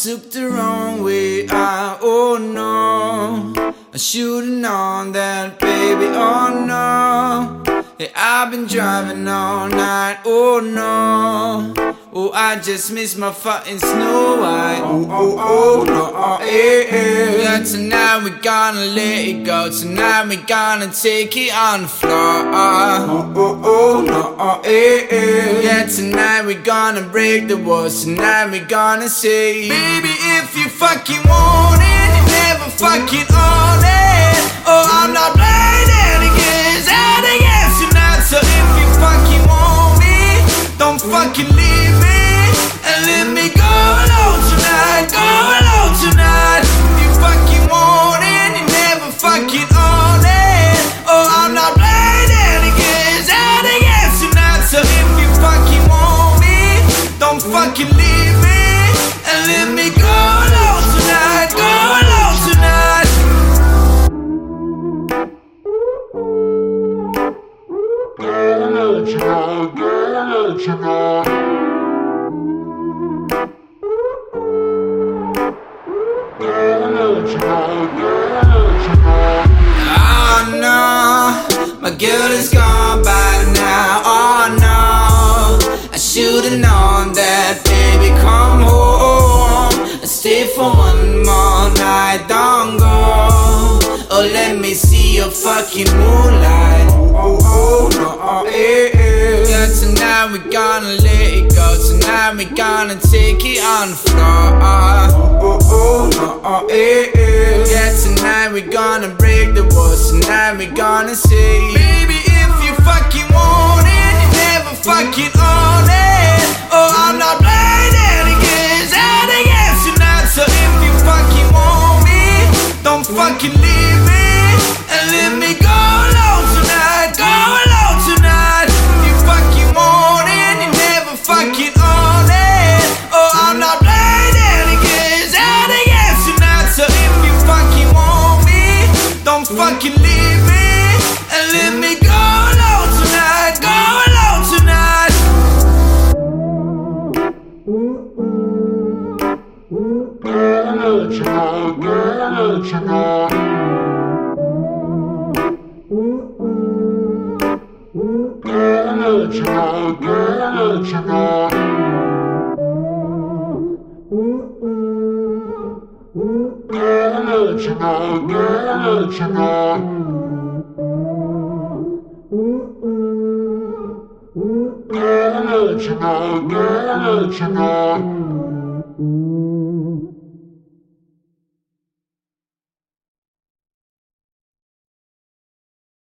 took the wrong way, oh no. I should've known that, baby, oh no. Yeah, I've been driving all night, oh no. Oh, I just missed my fucking Snow White. Oh, no, yeah. Tonight we gonna let it go. Tonight we gonna take it on the floor. Oh, no, yeah. Tonight we gonna break the walls. Tonight we gonna say, baby, if you fucking want it, you never fucking own it. Oh, I'm not playing any games tonight. So if you fucking want me, don't fucking leave me and let me go alone tonight. Go alone tonight. If you fucking want it, you never fucking own it. Oh, I'm not playing any games tonight. So if you fucking want me, don't fucking leave me and let me go alone tonight. Go alone tonight. Oh no, my girl is gone by now. Oh no, I should've known that, baby, come home and stay for one more night. Don't go, oh let me see your fucking moonlight. Oh no, yeah. Tonight we gonna let it go. Tonight we gonna take it on the floor. Oh no, yeah. Tonight we gonna break the walls. Tonight we gonna say, baby, if you fucking want it, you never fucking own it. Oh, I'm not playing any games tonight. So if you fucking want me, don't fucking leave me and let me go alone tonight. Go alone tonight. If you fucking want it, you never fucking own it. Oh, I'm not playing any games tonight. So if you fucking want me, don't fucking leave me and let me go alone tonight. Go alone tonight. Girl,